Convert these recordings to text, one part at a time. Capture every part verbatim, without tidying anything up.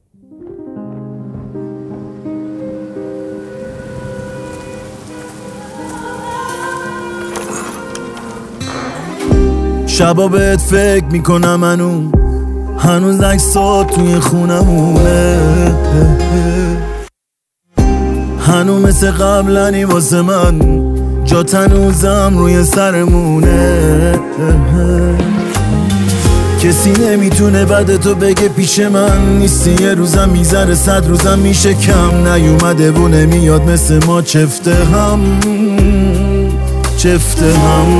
شبا بهت فکر میکنم منو هنوز عکسات توی خونمونه، هنو مثل قبلنی واسه من جا تنوزم روی سرمونه. کسی نمیتونه بعد تو بگه پیش من نیستی، یه روزم میذاره صد روزم میشه کم، نیومده و نمیاد مثل ما چفته هم چفته هم.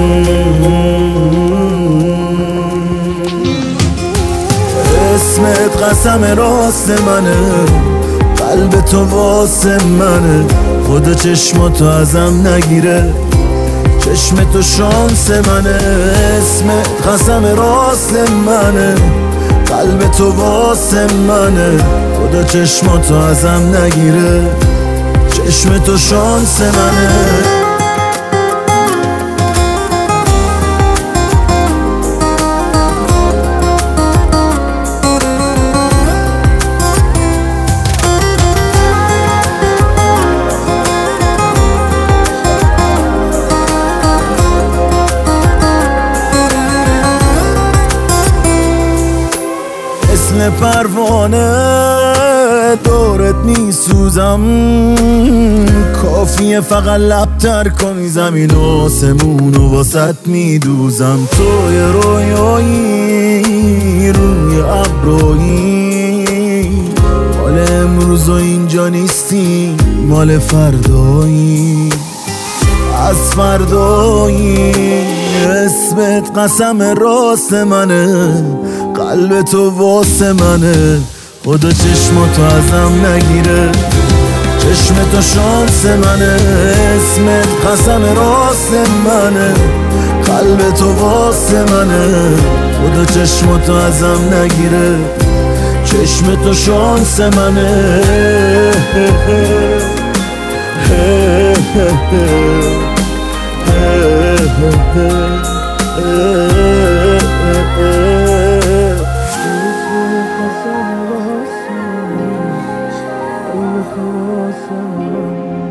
اسمت قسم راست منه، قلب تو واسه منه، خدا چشماتو ازم نگیره، چشم تو شانس منه. اسمت قسم راست منه، قلب تو واسه منه، خدا چشماتو ازم نگیره، چشم تو شانس منه. مثل پروانه دورت میسوزم، کافیه فقط لبتر کنی زمین و آسمونو واسط میدوزم. توی رویایی روی ابرویی، مال امروز و اینجا نیستی، مال فردایی از فردایی. اسمت قسم راست منه، قلب تو واسه منه، خدا چشماتو ازم نگیره، چشم تو شانس منه. اسمت قسم راست منه، قلب تو واسه منه، خدا چشماتو ازم نگیره، چشم تو شانس منه. Sen